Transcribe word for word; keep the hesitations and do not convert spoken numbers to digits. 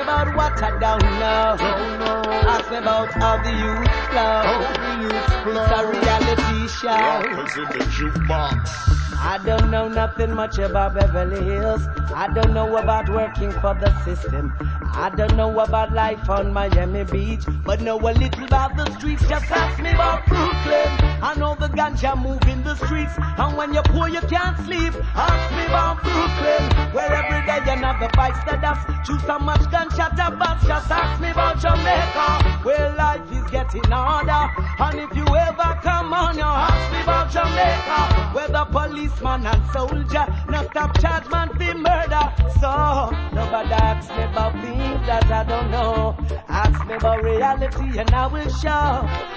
me about what I don't know. Don't know. Ask me about how the youth flow. How the youth flow. It's a reality show. Rappers in the jukebox. I don't know nothing much about Beverly Hills. I don't know about working for the system. I don't know about life on Miami Beach, but know a little about the streets. Just ask me about Brooklyn. I know the ganja move in the streets, and when you're poor you can't sleep. Ask me about Brooklyn, where every day another vice to dust. Choose so much gunshot to bust. Just ask me about Jamaica, where life is getting harder. And if you ever come on, you ask me about Jamaica, where the policeman and soldier not stop charge man for murder. So nobody asks me about things that I don't know. Ask me about reality and I will show.